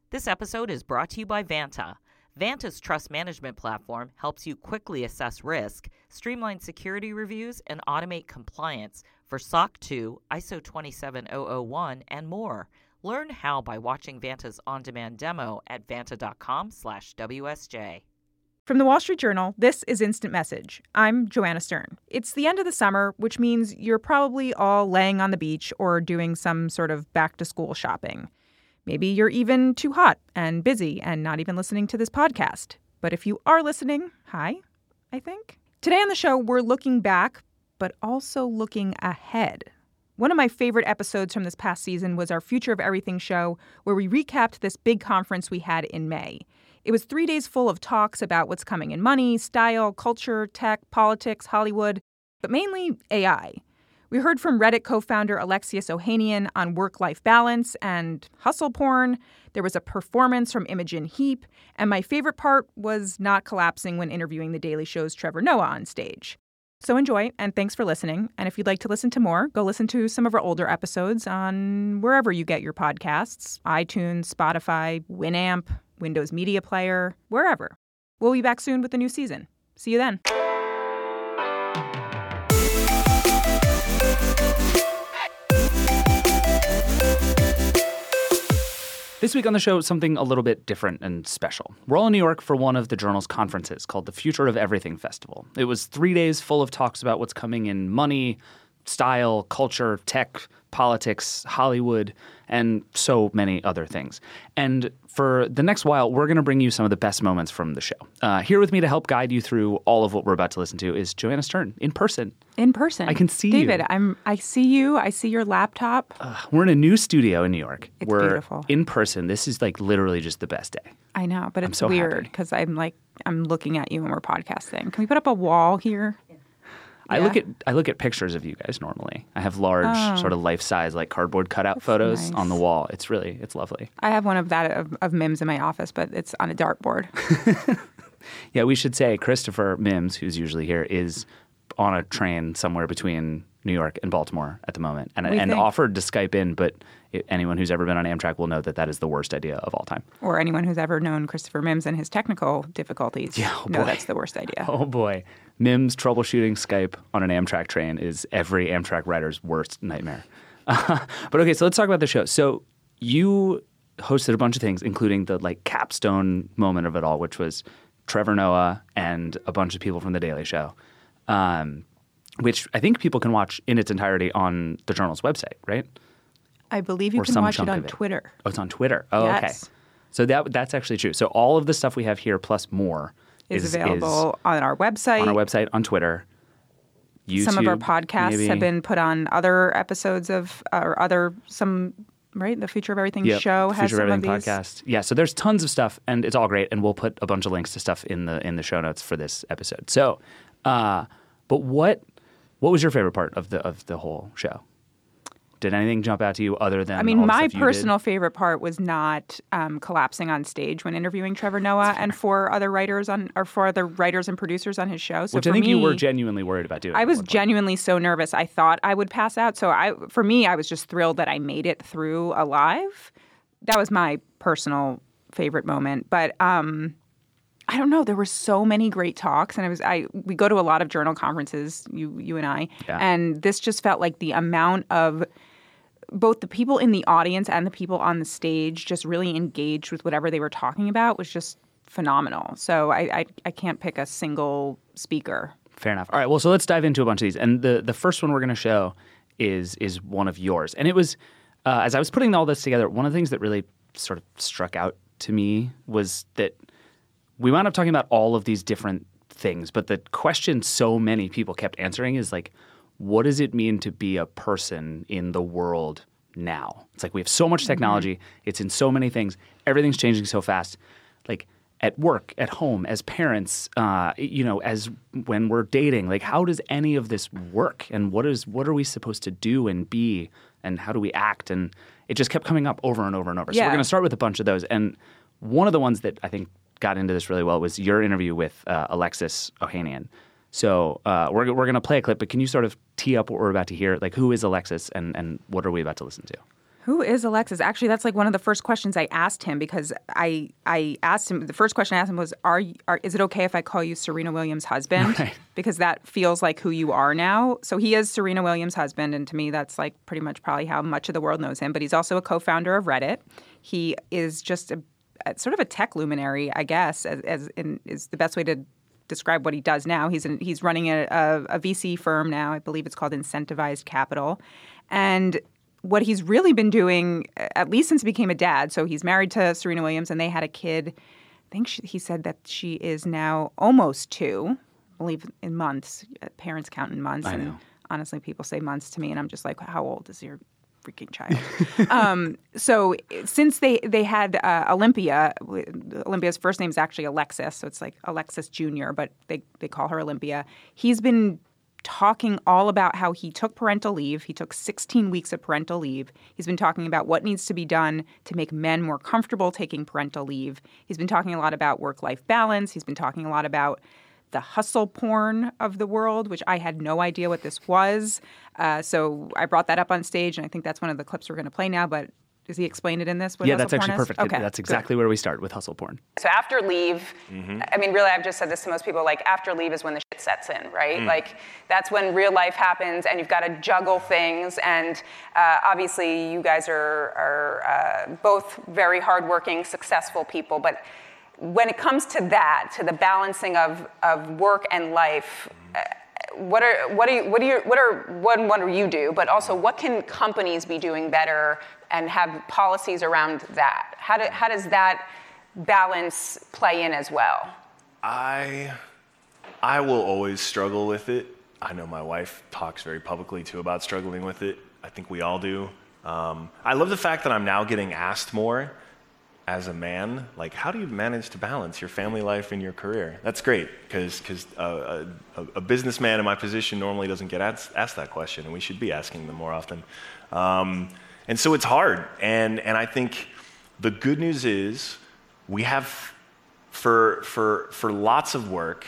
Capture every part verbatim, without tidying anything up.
This episode is brought to you by Vanta. Vanta's trust management platform helps you quickly assess risk, streamline security reviews, and automate compliance for S O C two, I S O twenty-seven thousand one, and more. Learn how by watching Vanta's on-demand demo at vanta.com slash WSJ. From the Wall Street Journal, this is Instant Message. I'm Joanna Stern. It's the end of the summer, which means you're probably all laying on the beach or doing some sort of back-to-school shopping. Maybe you're even too hot and busy and not even listening to this podcast. But if you are listening, hi, I think. Today on the show, we're looking back, but also looking ahead. One of my favorite episodes from this past season was our Future of Everything show, where we recapped this big conference we had in May. It was three days full of talks about what's coming in money, style, culture, tech, politics, Hollywood, but mainly A I. We heard from Reddit co-founder Alexius Ohanian on work-life balance and hustle porn. There was a performance from Imogen Heap, and my favorite part was not collapsing when interviewing The Daily Show's Trevor Noah on stage. So enjoy, and thanks for listening. And if you'd like to listen to more, go listen to some of our older episodes on wherever you get your podcasts, iTunes, Spotify, Winamp, Windows Media Player, wherever. We'll be back soon with the new season. See you then. This week on the show, something a little bit different and special. We're all in New York for one of the Journal's conferences called the Future of Everything Festival. It was three days full of talks about what's coming in money, style, culture, tech, politics, Hollywood, and so many other things. And for the next while, we're going to bring you some of the best moments from the show. Uh, here with me to help guide you through all of what we're about to listen to is Joanna Stern, in person. In person. I can see David, you. David, I'm. I see you. I see your laptop. Uh, we're in a new studio in New York. It's we're beautiful. In person. This is like literally just the best day. I know, but I'm it's so weird because I'm like, I'm looking at you and we're podcasting. Can we put up a wall here? I Yeah. look at I look at pictures of you guys normally. I have large, Oh. sort of life-size, like cardboard cutout That's photos nice. on the wall. It's really, it's lovely. I have one of that of, of Mims in my office, but it's on a dartboard. Yeah, we should say Christopher Mims, who's usually here, is on a train somewhere between New York and Baltimore at the moment, and We and think. offered to Skype in, but it, anyone who's ever been on Amtrak will know that that is the worst idea of all time. Or anyone who's ever known Christopher Mims and his technical difficulties Yeah, oh know boy. that's the worst idea. Oh boy, Mims troubleshooting Skype on an Amtrak train is every Amtrak rider's worst nightmare. Uh, but okay, so let's talk about the show. So you hosted a bunch of things, including the like capstone moment of it all, which was Trevor Noah and a bunch of people from The Daily Show, um, which I think people can watch in its entirety on the Journal's website, right? I believe you Or can some watch it chunk on of it. Twitter. Oh, it's on Twitter. Oh, okay. Yes. So that that's actually true. So all of the stuff we have here plus more Is, is available on our website. is on our website, on Twitter. YouTube, Some of our podcasts maybe. have been put on other episodes of, or other, some, right? The Future of Everything Yep. show has Future of some Everything of these. podcast. Yeah, so there's tons of stuff, and it's all great, and we'll put a bunch of links to stuff in the in the show notes for this episode. So, uh, but what what was your favorite part of the of the whole show? Did anything jump out to you other than I mean, all the my stuff you did? personal favorite part was not um, collapsing on stage when interviewing Trevor Noah and four other writers on, or four other writers and producers on his show. So Which for I think me, you were genuinely worried about doing. I at was one point. genuinely so nervous. I thought I would pass out. So I, for me, I was just thrilled that I made it through alive. That was my personal favorite moment. But um, I don't know. There were so many great talks, and I was I we go to a lot of journal conferences, you you and I, Yeah. and this just felt like the amount of both the people in the audience and the people on the stage just really engaged with whatever they were talking about was just phenomenal. So I I, I can't pick a single speaker. Fair enough. All right. Well, so let's dive into a bunch of these. And the, the first one we're going to show is is one of yours. And it was, uh, as I was putting all this together, one of the things that really sort of struck out to me was that we wound up talking about all of these different things. But the question so many people kept answering is like, what does it mean to be a person in the world now? It's like we have so much technology. Mm-hmm. It's in so many things. Everything's changing so fast. Like at work, at home, as parents, uh, you know, as when we're dating, like how does any of this work? And what is what are we supposed to do and be? And how do we act? And it just kept coming up over and over and over. So Yeah. we're going to start with a bunch of those. And one of the ones that I think got into this really well was your interview with uh, Alexius Ohanian. So uh, we're we're going to play a clip, but can you sort of tee up what we're about to hear? Like, who is Alexius, and, and what are we about to listen to? Who is Alexis? Actually, that's like one of the first questions I asked him because I I asked him, the first question I asked him was, are, you, are is it okay if I call you Serena Williams' husband? Right. Because that feels like who you are now. So he is Serena Williams' husband, and to me that's like pretty much probably how much of the world knows him. But he's also a co-founder of Reddit. He is just a, a sort of a tech luminary, I guess, as, as in, is the best way to describe what he does now. He's in, he's running a, a, a V C firm now. I believe it's called Incentivized Capital. And what he's really been doing, at least since he became a dad, so he's married to Serena Williams and they had a kid. I think she, he said that she is now almost two, I believe in months. Parents count in months. I and know. Honestly, people say months to me, and I'm just like, how old is your freaking child? um, so since they, they had uh, Olympia, Olympia's first name is actually Alexis, so it's like Alexis Junior, but they, they call her Olympia. He's been talking all about how he took parental leave. He took sixteen weeks of parental leave. He's been talking about what needs to be done to make men more comfortable taking parental leave. He's been talking a lot about work-life balance. He's been talking a lot about the hustle porn of the world, which I had no idea what this was. Uh, so I brought that up on stage, and I think that's one of the clips we're going to play now. But does he explain it in this? What yeah, hustle that's actually porn is? perfect. Okay, That's exactly good. where we start with hustle porn. So after leave, mm-hmm. I mean, really, I've just said this to most people, like, after leave is when the shit sets in, right? Mm. Like, that's when real life happens, and you've got to juggle things, and uh, obviously, you guys are, are uh, both very hardworking, successful people, but when it comes to that, to the balancing of, of work and life, uh, what are what are you, what do you what are what what do you do? But also, what can companies be doing better and have policies around that? How do how does that balance play in as well? I I will always struggle with it. I know my wife talks very publicly too about struggling with it. I think we all do. Um, I love the fact that I'm now getting asked more as a man, like, how do you manage to balance your family life and your career? That's great, because because uh, a, a businessman in my position normally doesn't get asked, asked that question, and we should be asking them more often. Um, and so it's hard, and and I think the good news is we have, for for for lots of work,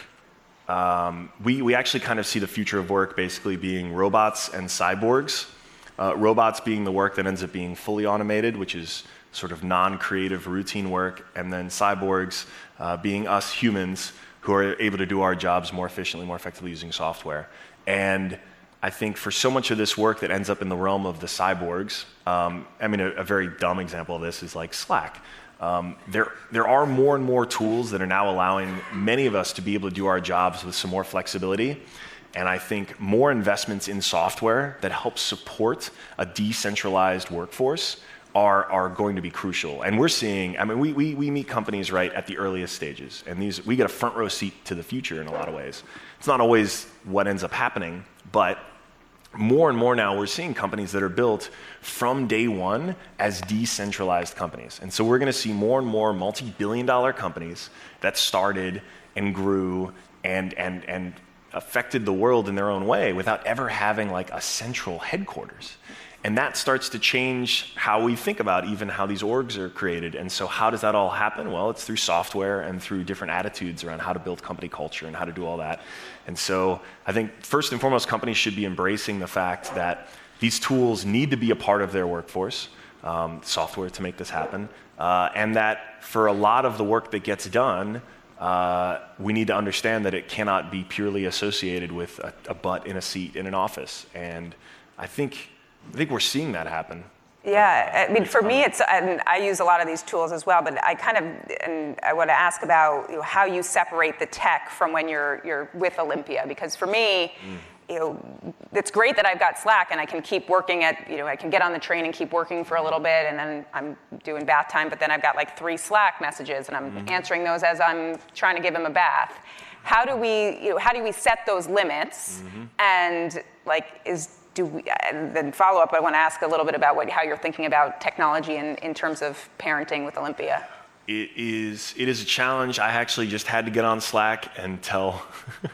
um, we we actually kind of see the future of work basically being robots and cyborgs. Uh, robots being the work that ends up being fully automated, which is sort of non-creative routine work, and then cyborgs uh, being us humans who are able to do our jobs more efficiently, more effectively using software. And I think for so much of this work that ends up in the realm of the cyborgs, um, I mean, a, a very dumb example of this is like Slack. Um, there, there are more and more tools that are now allowing many of us to be able to do our jobs with some more flexibility. And I think more investments in software that help support a decentralized workforce are are going to be crucial. And we're seeing, I mean, we, we, we meet companies right at the earliest stages, and these we get a front row seat to the future in a lot of ways. It's not always what ends up happening, but more and more now we're seeing companies that are built from day one as decentralized companies. And so we're gonna see more and more multi-billion dollar companies that started and grew and and and affected the world in their own way without ever having like a central headquarters. And that starts to change how we think about even how these orgs are created. And so how does that all happen? Well, it's through software and through different attitudes around how to build company culture and how to do all that. And so I think first and foremost, companies should be embracing the fact that these tools need to be a part of their workforce, um, software to make this happen, uh, and that for a lot of the work that gets done, uh, we need to understand that it cannot be purely associated with a, a butt in a seat in an office. And I think I think we're seeing that happen. Yeah, I mean, for me, it's, and I use a lot of these tools as well, but I kind of, and I want to ask about, you know, how you separate the tech from when you're you're with Olympia, because for me, mm. you know, it's great that I've got Slack and I can keep working at, you know, I can get on the train and keep working for a little bit, and then I'm doing bath time, but then I've got like three Slack messages, and I'm mm-hmm. answering those as I'm trying to give him a bath. How do we, you know, how do we set those limits? Mm-hmm. And like, is Do we, and then follow up, I want to ask a little bit about what, how you're thinking about technology in, in terms of parenting with Olympia. It is it is a challenge. I actually just had to get on Slack and tell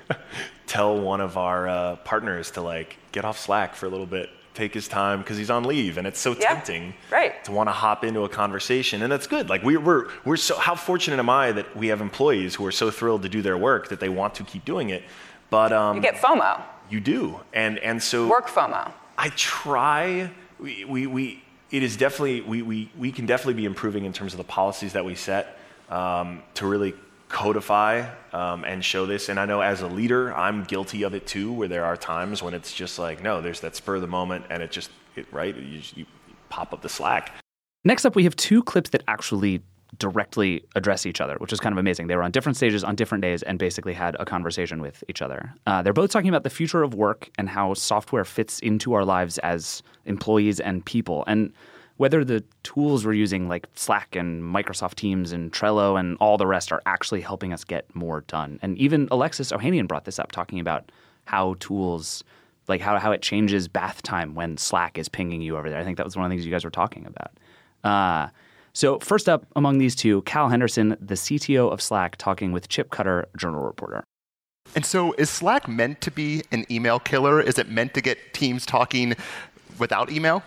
tell one of our uh, partners to like get off Slack for a little bit, take his time because he's on leave, and it's so yeah, tempting right. to want to hop into a conversation, and that's good. Like we, we're we're so how fortunate am I that we have employees who are so thrilled to do their work that they want to keep doing it, but um, you get FOMO. You do, and and so work FOMO. I try. We we we it is definitely, we, we, we can definitely be improving in terms of the policies that we set um, to really codify um, and show this. And I know as a leader, I'm guilty of it too, where there are times when it's just like, no, there's that spur of the moment and it just, it, right, you, you pop up the Slack. Next up, we have two clips that actually directly address each other, which is kind of amazing. They were on different stages on different days and basically had a conversation with each other. Uh, they're both talking about the future of work and how software fits into our lives as employees and people. And whether the tools we're using like Slack and Microsoft Teams and Trello and all the rest are actually helping us get more done. And even Alexis Ohanian brought this up, talking about how tools, like how, how it changes bath time when Slack is pinging you over there. I think that was one of the things you guys were talking about. Uh, so first up among these two, Cal Henderson, the C T O of Slack, talking with Chip Cutter, Journal reporter. And so is Slack meant to be an email killer? Is it meant to get teams talking without email?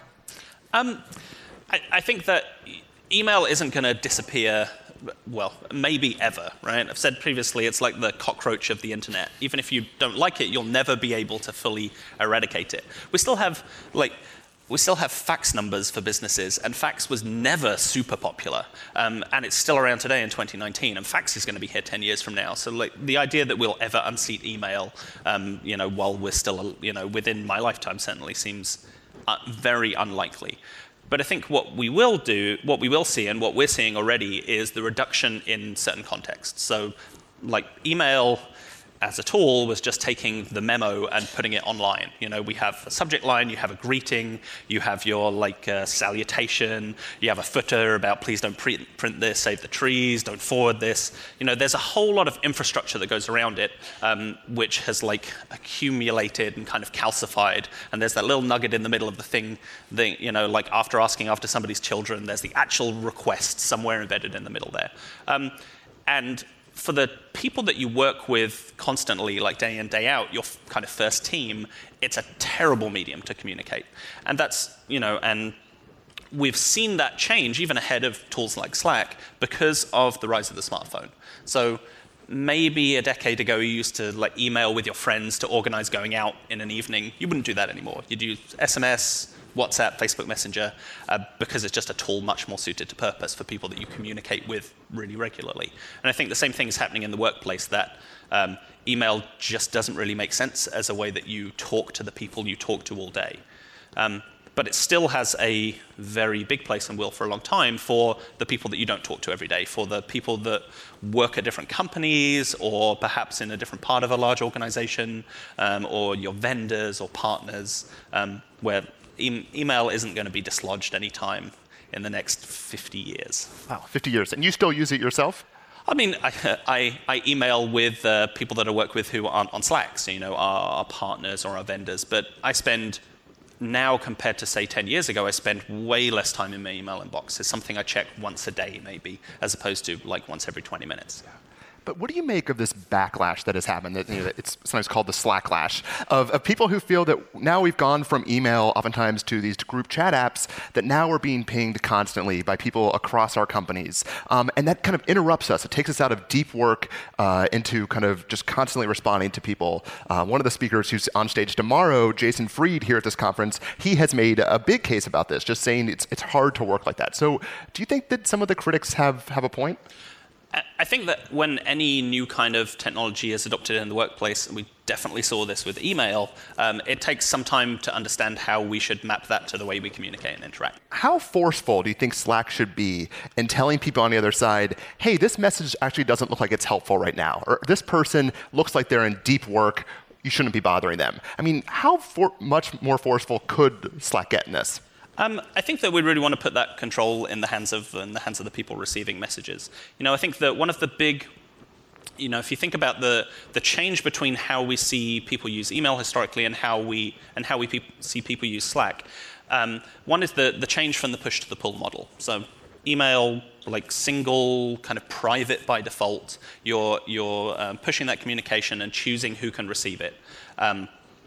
Um, I, I think that email isn't going to disappear, well, maybe ever, right? I've said previously it's like the cockroach of the internet. Even if you don't like it, you'll never be able to fully eradicate it. We still have, like, we still have fax numbers for businesses, and fax was never super popular, um, and it's still around today in twenty nineteen, and fax is going to be here ten years from now. So, like, the idea that we'll ever unseat email, um, you know, while we're still, you know, within my lifetime, certainly seems uh, very unlikely. But I think what we will do, what we will see, and what we're seeing already, is the reduction in certain contexts. So, like, email as a tool was just taking the memo and putting it online. You know, we have a subject line, you have a greeting, you have your like uh, salutation, you have a footer about please don't print, print this, save the trees, don't forward this. You know, there's a whole lot of infrastructure that goes around it, um, which has like accumulated and kind of calcified. And there's that little nugget in the middle of the thing, the, you know, like after asking after somebody's children, there's the actual request somewhere embedded in the middle there. Um, and for the people that you work with constantly, like day in, day out, your kind of first team, it's a terrible medium to communicate. And that's, you know, and we've seen that change even ahead of tools like Slack because of the rise of the smartphone. So maybe a decade ago, you used to like email with your friends to organize going out in an evening. You wouldn't do that anymore. You'd use S M S, WhatsApp, Facebook Messenger, uh, because it's just a tool much more suited to purpose for people that you communicate with really regularly. And I think the same thing is happening in the workplace, that um, email just doesn't really make sense as a way that you talk to the people you talk to all day. Um, but it still has a very big place and will for a long time for the people that you don't talk to every day, for the people that work at different companies or perhaps in a different part of a large organization, um, or your vendors or partners, um, where E- email isn't going to be dislodged anytime in the next fifty years. Wow, fifty years. And you still use it yourself? I mean, I, I, I email with uh, people that I work with who aren't on Slack, so, you know, our, our partners or our vendors. But I spend now, compared to, say, ten years ago, I spend way less time in my email inbox. It's something I check once a day, maybe, as opposed to, like, once every twenty minutes. But what do you make of this backlash that has happened? That, you know, it's sometimes called the Slacklash, of, of people who feel that now we've gone from email oftentimes to these group chat apps, that now we're being pinged constantly by people across our companies. Um, and that kind of interrupts us. It takes us out of deep work uh, into kind of just constantly responding to people. Uh, one of the speakers who's on stage tomorrow, Jason Fried, here at this conference, he has made a big case about this, just saying it's, it's hard to work like that. So do you think that some of the critics have, have a point? I think that when any new kind of technology is adopted in the workplace, and we definitely saw this with email, um, it takes some time to understand how we should map that to the way we communicate and interact. How forceful do you think Slack should be in telling people on the other side, hey, this message actually doesn't look like it's helpful right now, or this person looks like they're in deep work, you shouldn't be bothering them? I mean, how for- much more forceful could Slack get in this? Um, I think that we really want to put that control in the hands of in the hands of the people receiving messages. You know, I think that one of the big, you know, if you think about the the change between how we see people use email historically and how we and how we pe- see people use Slack, um, one is the the change from the push to the pull model. So, email, like single, kind of private by default. You're you're um, pushing that communication and choosing who can receive it, um,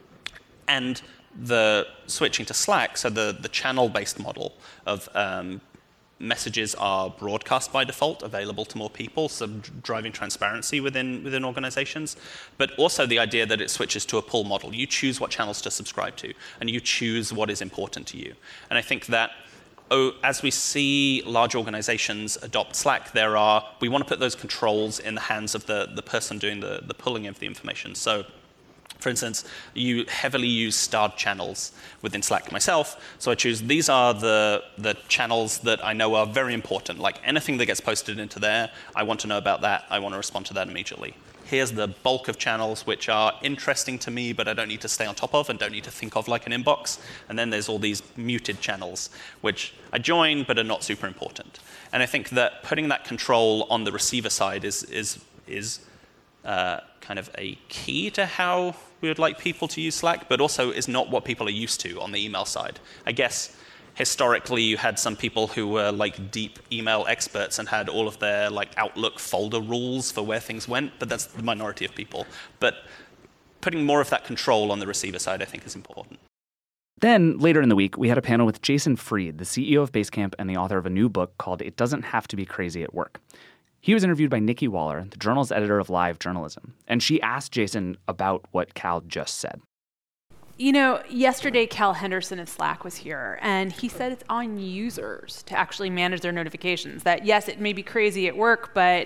and the switching to Slack, so the, the channel-based model of um, messages are broadcast by default, available to more people, so driving transparency within within organizations, but also the idea that it switches to a pull model. You choose what channels to subscribe to, and you choose what is important to you. And I think that oh, as we see large organizations adopt Slack, there are, we want to put those controls in the hands of the, the person doing the, the pulling of the information. So, for instance, you heavily use starred channels within Slack myself. So I choose, these are the, the channels that I know are very important. Like anything that gets posted into there, I want to know about that. I want to respond to that immediately. Here's the bulk of channels which are interesting to me, but I don't need to stay on top of and don't need to think of like an inbox. And then there's all these muted channels, which I join, but are not super important. And I think that putting that control on the receiver side is, is, is uh, kind of a key to how we would like people to use Slack, but also is not what people are used to on the email side. I guess historically you had some people who were like deep email experts and had all of their like Outlook folder rules for where things went, but that's the minority of people. But putting more of that control on the receiver side, I think, is important. Then, later in the week, we had a panel with Jason Fried, the C E O of Basecamp and the author of a new book called It Doesn't Have to Be Crazy at Work. He was interviewed by Nikki Waller, the Journal's editor of Live Journalism, and she asked Jason about what Cal just said. You know, yesterday Cal Henderson of Slack was here, and he said it's on users to actually manage their notifications. That, yes, it may be crazy at work, but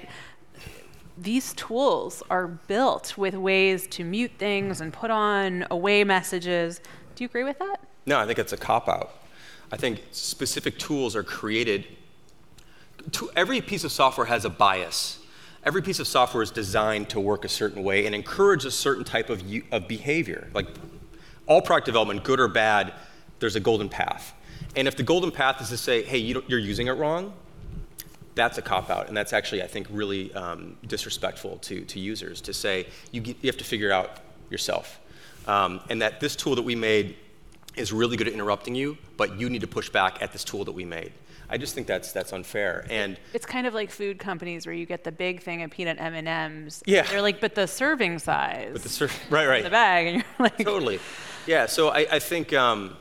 these tools are built with ways to mute things and put on away messages. Do you agree with that? No, I think it's a cop-out. I think specific tools are created. To, every piece of software has a bias. Every piece of software is designed to work a certain way and encourage a certain type of, of behavior. Like all product development, good or bad, there's a golden path. And if the golden path is to say, hey, you don't, you're using it wrong, that's a cop-out. And that's actually, I think, really um, disrespectful to, to users to say, you, get, you have to figure it out yourself. Um, and that this tool that we made is really good at interrupting you, but you need to push back at this tool that we made. I just think that's that's unfair. And it's kind of like food companies where you get the big thing of peanut M and M's. Yeah. They're like, but the serving size. But the ser- right, right. The bag, and you're like. Totally. Yeah. So I, I think um,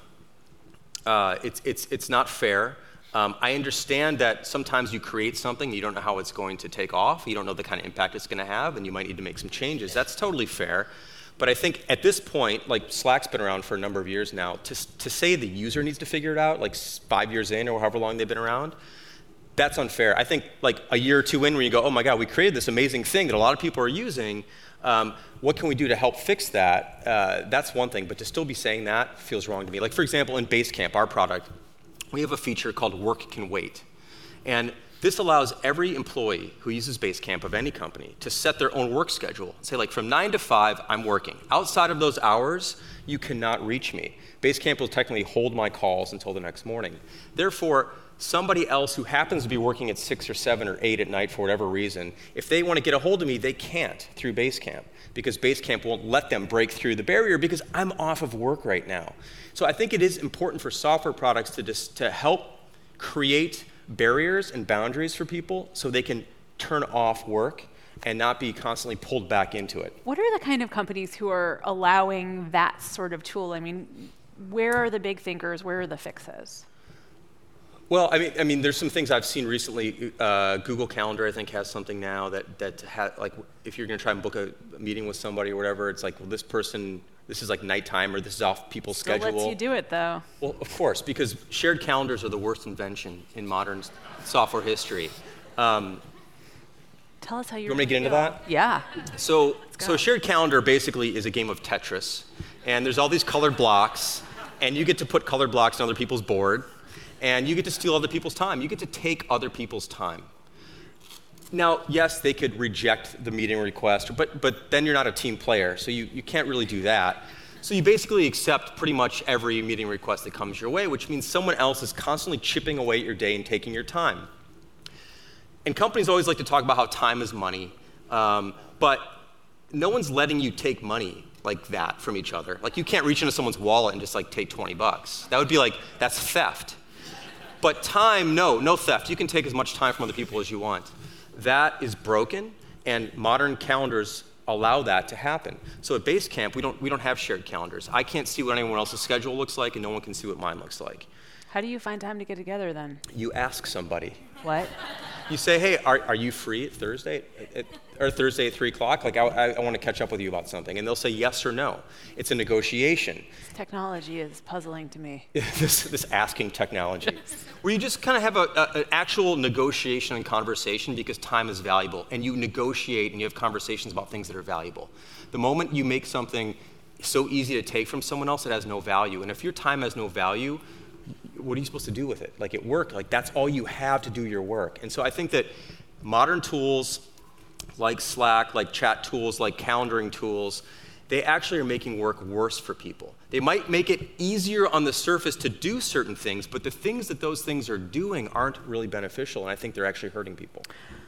uh, it's it's it's not fair. Um, I understand that sometimes you create something, you don't know how it's going to take off, you don't know the kind of impact it's going to have, and you might need to make some changes. That's totally fair. But I think at this point, like Slack's been around for a number of years now, to, to say the user needs to figure it out, like five years in or however long they've been around, that's unfair. I think like a year or two in when you go, oh my God, we created this amazing thing that a lot of people are using, um, what can we do to help fix that? Uh, that's one thing, but to still be saying that feels wrong to me. Like for example, in Basecamp, our product, we have a feature called Work Can Wait. And this allows every employee who uses Basecamp of any company to set their own work schedule. Say like from nine to five, I'm working. Outside of those hours, you cannot reach me. Basecamp will technically hold my calls until the next morning. Therefore, somebody else who happens to be working at six or seven or eight at night for whatever reason, if they want to get a hold of me, they can't through Basecamp because Basecamp won't let them break through the barrier because I'm off of work right now. So I think it is important for software products to just, to help create barriers and boundaries for people so they can turn off work and not be constantly pulled back into it. What are the kind of companies who are allowing that sort of tool? I mean, where are the big thinkers? Where are the fixes? Well, I mean, I mean, there's some things I've seen recently. Uh, Google Calendar, I think, has something now that that ha- like if you're going to try and book a, a meeting with somebody or whatever, it's like, well, this person, this is like nighttime or this is off people's Still schedule. lets you do it though. Well, of course, because shared calendars are the worst invention in modern software history. Um, Tell us how you're. You want me to get into that? Yeah. So, so a shared calendar basically is a game of Tetris, and there's all these colored blocks, and you get to put colored blocks on other people's board. And you get to steal other people's time. You get to take other people's time. Now, yes, they could reject the meeting request, but, but then you're not a team player, so you, you can't really do that. So you basically accept pretty much every meeting request that comes your way, which means someone else is constantly chipping away at your day and taking your time. And companies always like to talk about how time is money, um, but no one's letting you take money like that from each other. Like you can't reach into someone's wallet and just like take twenty bucks. That would be like, that's theft. But time, no, no theft. You can take as much time from other people as you want. That is broken, and modern calendars allow that to happen. So at Basecamp, we don't we don't have shared calendars. I can't see what anyone else's schedule looks like, and no one can see what mine looks like. How do you find time to get together then? You ask somebody. What? You say, hey, are, are you free at Thursday? At, at, or Thursday at three o'clock? Like, I, I, I want to catch up with you about something. And they'll say yes or no. It's a negotiation. Technology is puzzling to me. this, this asking technology. Where you just kind of have a, a, an actual negotiation and conversation because time is valuable. And you negotiate and you have conversations about things that are valuable. The moment you make something so easy to take from someone else, it has no value. And if your time has no value, what are you supposed to do with it? Like at work, like that's all you have to do your work. And so I think that modern tools like Slack, like chat tools, like calendaring tools, they actually are making work worse for people. They might make it easier on the surface to do certain things, but the things that those things are doing aren't really beneficial, and I think they're actually hurting people.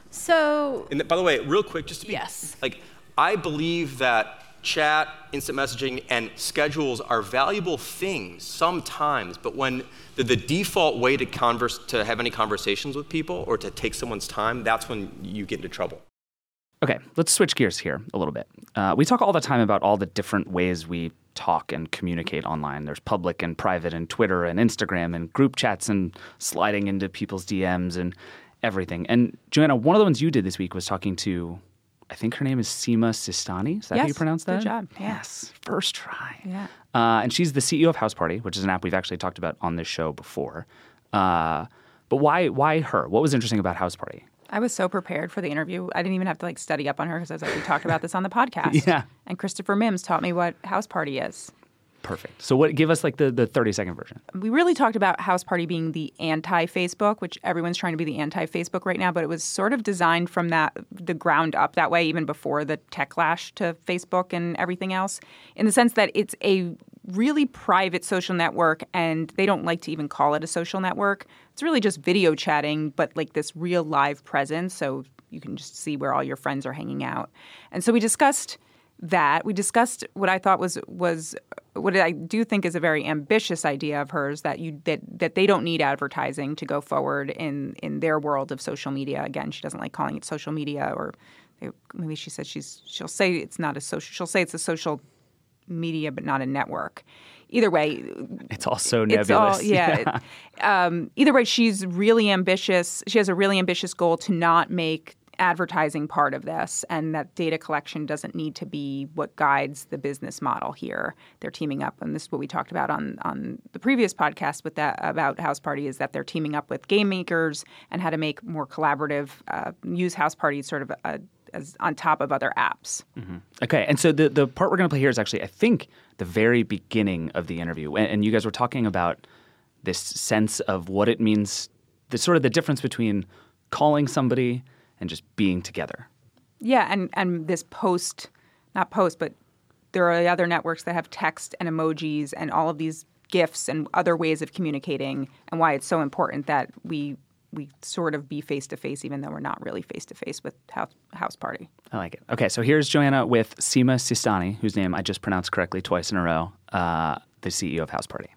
So, and by the way, real quick, just to be, yes. like, I believe that chat, instant messaging, and schedules are valuable things sometimes, but when the, the default way to converse, to have any conversations with people or to take someone's time, that's when you get into trouble. Okay, let's switch gears here a little bit. Uh, we talk all the time about all the different ways we talk and communicate online. There's public and private and Twitter and Instagram and group chats and sliding into people's D Ms and everything. And Joanna, one of the ones you did this week was talking to, I think her name is Seema Sistani. Is that yes, how you pronounce that? Good job. Yeah. Yes, first try. Yeah. Uh, and she's the C E O of House Party, which is an app we've actually talked about on this show before. Uh, but why why her? What was interesting about House Party? I was so prepared for the interview. I didn't even have to like study up on her because I was like, we talked about this on the podcast. Yeah. And Christopher Mims taught me what House Party is. Perfect. So what? Give us like the, the thirty second version. We really talked about House Party being the anti-Facebook, which everyone's trying to be the anti-Facebook right now, but it was sort of designed from that the ground up that way, even before the techlash to Facebook and everything else, in the sense that it's a really private social network, and they don't like to even call it a social network. It's really just video chatting, but like this real live presence, so you can just see where all your friends are hanging out. And so we discussed that. We discussed what I thought was was what I do think is a very ambitious idea of hers, that you that that they don't need advertising to go forward in in their world of social media. Again, she doesn't like calling it social media, or maybe she says she's she'll say it's not a social. She'll say it's a social media, but not a network. Either way, it's all so nebulous. It's all, yeah. yeah. It, um, either way, she's really ambitious. She has a really ambitious goal to not make advertising part of this, and that data collection doesn't need to be what guides the business model here. They're teaming up, and this is what we talked about on, on the previous podcast with that about House Party, is that they're teaming up with game makers and how to make more collaborative, uh, use House Party sort of a, as on top of other apps. Mm-hmm. Okay, and so the, the part we're going to play here is actually, I think, the very beginning of the interview. And, and you guys were talking about this sense of what it means, the sort of the difference between calling somebody and just being together. Yeah, and, and this post, not post, but there are other networks that have text and emojis and all of these GIFs and other ways of communicating, and why it's so important that we we sort of be face-to-face, even though we're not really face-to-face with House, House Party. I like it. Okay, so here's Joanna with Seema Sistani, whose name I just pronounced correctly twice in a row, uh, the C E O of House Party.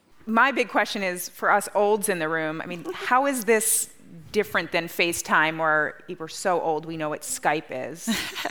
My big question is, for us olds in the room, I mean, how is this different than FaceTime, where we're so old we know what Skype is?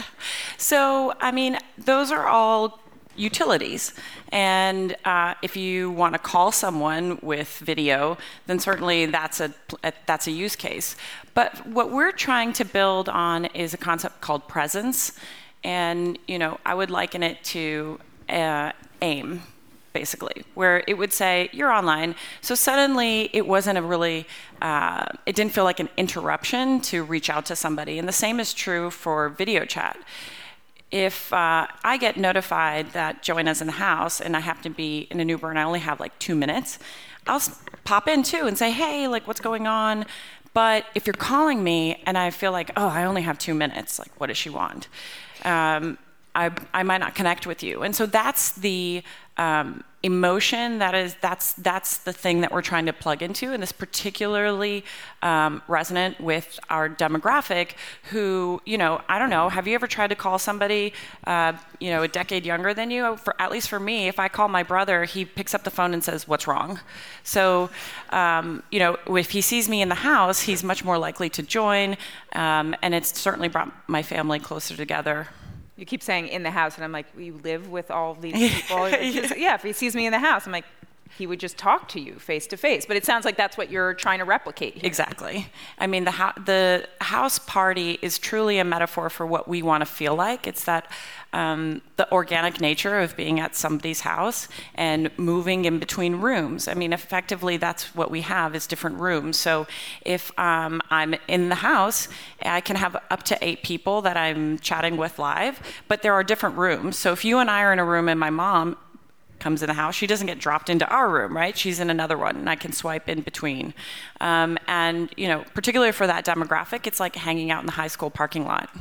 So, I mean, those are all utilities. And uh, if you want to call someone with video, then certainly that's a that's a use case. But what we're trying to build on is a concept called presence. And, you know, I would liken it to uh, AIM, basically, where it would say, you're online. So suddenly it wasn't a really, uh, it didn't feel like an interruption to reach out to somebody. And the same is true for video chat. If uh, I get notified that Joanna's in the house and I have to be in an Uber and I only have like two minutes, I'll s- pop in too and say, hey, like what's going on? But if you're calling me and I feel like, oh, I only have two minutes, like what does she want? Um, I, I might not connect with you. And so that's the um, emotion, that is, that's that's the thing that we're trying to plug into, and this particularly um, resonant with our demographic who, you know, I don't know, have you ever tried to call somebody, uh, you know, a decade younger than you? For, at least for me, if I call my brother, he picks up the phone and says, what's wrong? So, um, you know, if he sees me in the house, he's much more likely to join, um, and it's certainly brought my family closer together. You keep saying in the house, and I'm like, you live with all these people? yeah, if he sees me in the house, I'm like, he would just talk to you face to face. But it sounds like that's what you're trying to replicate here. Exactly. I mean, the, ho- the house party is truly a metaphor for what we want to feel like. It's that um, the organic nature of being at somebody's house and moving in between rooms. I mean, effectively, that's what we have is different rooms. So if um, I'm in the house, I can have up to eight people that I'm chatting with live, but there are different rooms. So if you and I are in a room and my mom comes in the house, she doesn't get dropped into our room, right? She's in another one, and I can swipe in between. Um, and, you know, particularly for that demographic, it's like hanging out in the high school parking lot.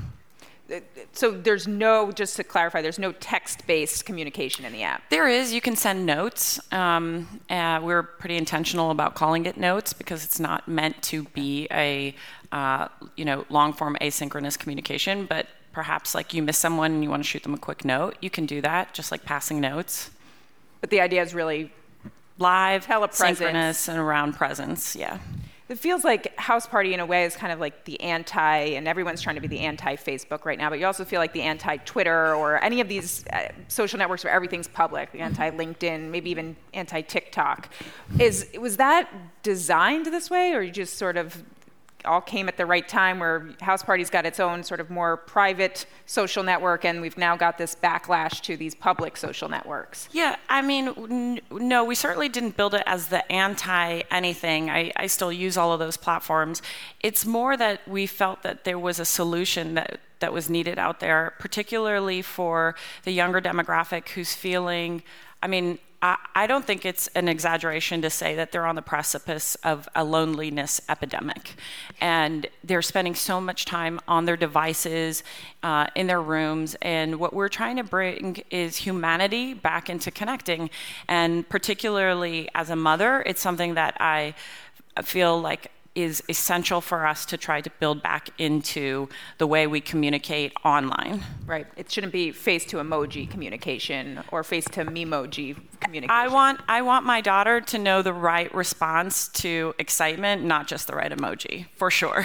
So there's no, just to clarify, there's no text-based communication in the app. There is. You can send notes. Um, uh, we're pretty intentional about calling it notes because it's not meant to be a, uh, you know, long-form asynchronous communication. But perhaps like you miss someone and you want to shoot them a quick note, you can do that, just like passing notes. But the idea is really live, telepresence, synchronous, and around presence. Yeah. It feels like House Party in a way is kind of like the anti, and everyone's trying to be the anti-Facebook right now, but you also feel like the anti-Twitter or any of these uh, social networks where everything's public, the anti-LinkedIn, maybe even anti-TikTok. Is was that designed this way, or you just sort of all came at the right time where House Party's got its own sort of more private social network, and we've now got this backlash to these public social networks? Yeah, I mean, n- no, we certainly didn't build it as the anti-anything. I, I still use all of those platforms. It's more that we felt that there was a solution that that was needed out there, particularly for the younger demographic who's feeling, I mean, I, I don't think it's an exaggeration to say that they're on the precipice of a loneliness epidemic. And they're spending so much time on their devices, uh, in their rooms. And what we're trying to bring is humanity back into connecting. And particularly as a mother, it's something that I feel like is essential for us to try to build back into the way we communicate online. Right. It shouldn't be face to emoji communication or face to memoji communication. I want I want my daughter to know the right response to excitement, not just the right emoji, for sure.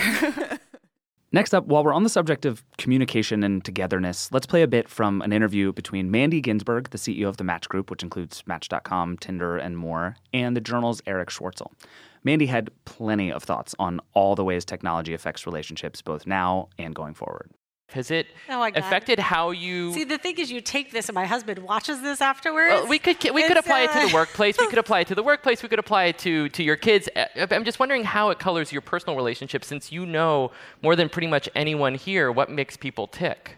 Next up, while we're on the subject of communication and togetherness, let's play a bit from an interview between Mandy Ginsberg, the C E O of the Match Group, which includes Match dot com, Tinder, and more, and the Journal's Eric Schwartzel. Mandy had plenty of thoughts on all the ways technology affects relationships, both now and going forward. Has it oh my God. affected how you... See, the thing is you take this and my husband watches this afterwards. Well, we could we could It's, apply uh... it to the workplace. We could apply it to the workplace. We could apply it to, to your kids. I'm just wondering how it colors your personal relationship, since you know more than pretty much anyone here what makes people tick.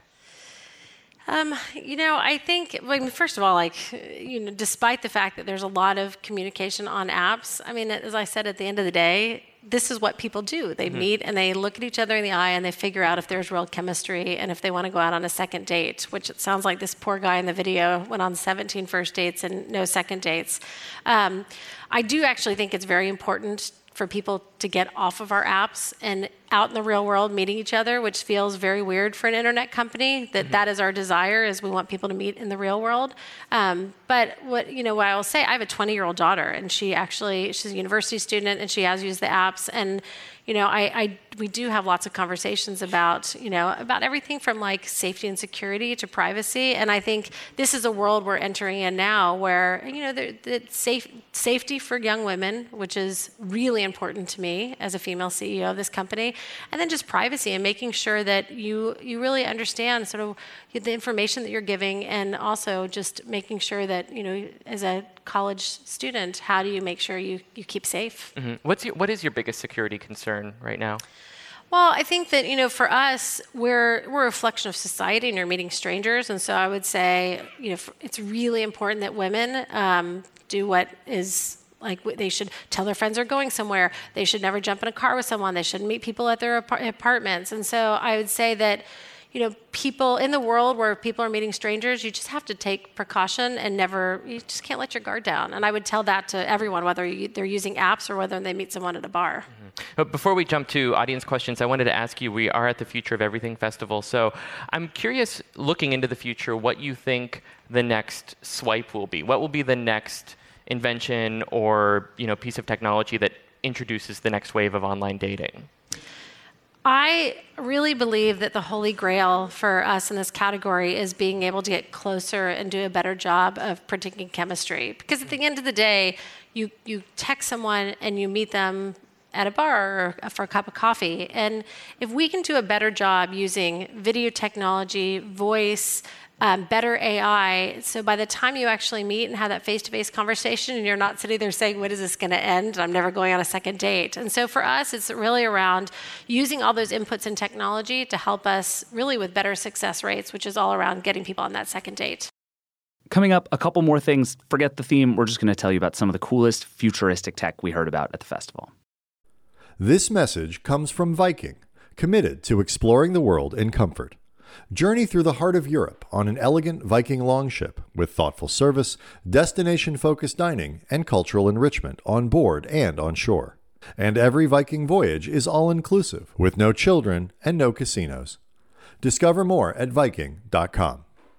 Um, you know, I think, I mean, first of all, like, you know, despite the fact that there's a lot of communication on apps, I mean, as I said, at the end of the day, this is what people do. They mm-hmm. meet and they look at each other in the eye and they figure out if there's real chemistry and if they want to go out on a second date, which it sounds like this poor guy in the video went on seventeen first dates and no second dates. Um, I do actually think it's very important for people to get off of our apps and out in the real world meeting each other, which feels very weird for an internet company, that mm-hmm. that is our desire, is we want people to meet in the real world. Um, but what, you know, what I will say, I have a twenty-year-old daughter, and she actually, she's a university student, and she has used the apps, and you know, I, I we do have lots of conversations about, you know, about everything from like safety and security to privacy. And I think this is a world we're entering in now where, you know, the, the safe, safety for young women, which is really important to me as a female C E O of this company, and then just privacy and making sure that you you really understand sort of the information that you're giving, and also just making sure that, you know, as a college student, how do you make sure you, you keep safe? Mm-hmm. What's your, what is your biggest security concern right now? Well, I think that, you know, for us, we're we're a reflection of society, and you're meeting strangers. And so I would say, you know, it's really important that women um, do what is, like, they should tell their friends they're going somewhere. They should never jump in a car with someone. They shouldn't meet people at their apart- apartments. And so I would say that, you know, people in the world where people are meeting strangers, you just have to take precaution and never, you just can't let your guard down. And I would tell that to everyone, whether you, they're using apps or whether they meet someone at a bar. Mm-hmm. But before we jump to audience questions, I wanted to ask you, we are at the Future of Everything Festival. So I'm curious, looking into the future, what you think the next swipe will be. What will be the next invention or, you know, piece of technology that introduces the next wave of online dating? I really believe that the holy grail for us in this category is being able to get closer and do a better job of predicting chemistry. Because at the end of the day, you, you text someone and you meet them at a bar or for a cup of coffee. And if we can do a better job using video technology, voice, Um, better A I, so by the time you actually meet and have that face-to-face conversation and you're not sitting there saying, when is this going to end? I'm never going on a second date. And so for us, it's really around using all those inputs in technology to help us really with better success rates, which is all around getting people on that second date. Coming up, a couple more things. Forget the theme. We're just going to tell you about some of the coolest futuristic tech we heard about at the festival. This message comes from Viking, committed to exploring the world in comfort. Journey through the heart of Europe on an elegant Viking longship with thoughtful service, destination-focused dining, and cultural enrichment on board and on shore. And every Viking voyage is all-inclusive, with no children and no casinos. Discover more at Viking dot com.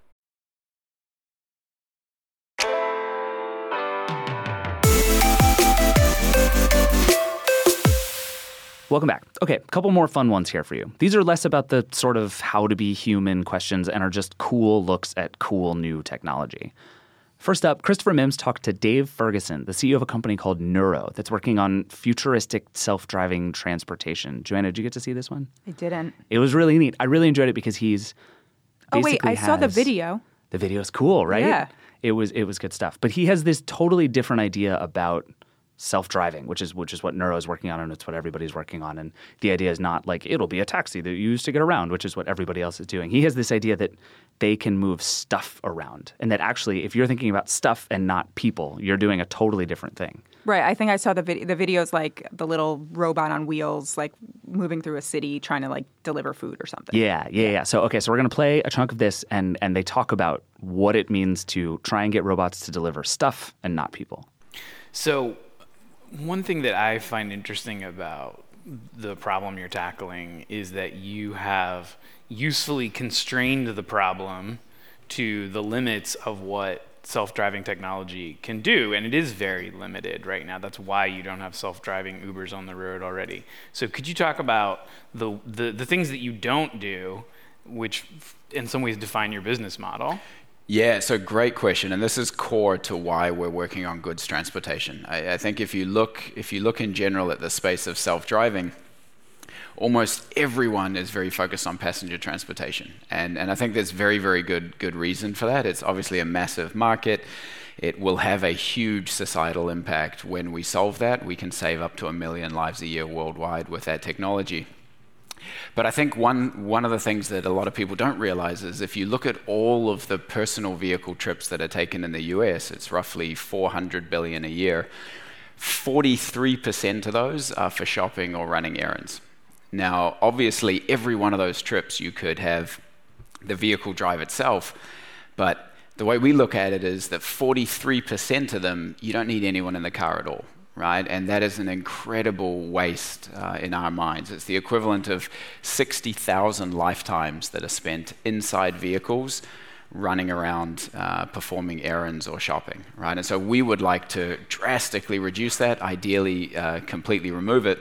Welcome back. Okay, a couple more fun ones here for you. These are less about the sort of how to be human questions and are just cool looks at cool new technology. First up, Christopher Mims talked to Dave Ferguson, the C E O of a company called Nuro that's working on futuristic self-driving transportation. Joanna, did you get to see this one? I didn't. It was really neat. I really enjoyed it because he's Oh, wait, I saw the has- video. The video's cool, right? Yeah. It was it was good stuff. But he has this totally different idea about self-driving, which is which is what Nuro is working on, and it's what everybody's working on. And the idea is not like it'll be a taxi that you use to get around, which is what everybody else is doing. He has this idea that they can move stuff around, and that actually, if you're thinking about stuff and not people, you're doing a totally different thing. Right. I think I saw the video. The video's like the little robot on wheels, like moving through a city trying to like deliver food or something. Yeah, yeah, yeah. So okay, so we're gonna play a chunk of this, and and they talk about what it means to try and get robots to deliver stuff and not people. So one thing that I find interesting about the problem you're tackling is that you have usefully constrained the problem to the limits of what self-driving technology can do, and it is very limited right now. That's why you don't have self-driving Ubers on the road already. So could you talk about the the, the things that you don't do, which in some ways define your business model? Yeah, so great question, and this is core to why we're working on goods transportation. I, I think if you look, if you look in general at the space of self-driving, almost everyone is very focused on passenger transportation, and and I think there's very very good good reason for that. It's obviously a massive market. It will have a huge societal impact when we solve that. We can save up to a million lives a year worldwide with that technology. But I think one, one of the things that a lot of people don't realize is if you look at all of the personal vehicle trips that are taken in the U S, it's roughly four hundred billion a year. forty-three percent of those are for shopping or running errands. Now, obviously, every one of those trips you could have the vehicle drive itself, but the way we look at it is that forty-three percent of them, you don't need anyone in the car at all. Right, and that is an incredible waste uh, in our minds. It's the equivalent of sixty thousand lifetimes that are spent inside vehicles, running around, uh, performing errands or shopping. Right, and so we would like to drastically reduce that, ideally uh, completely remove it.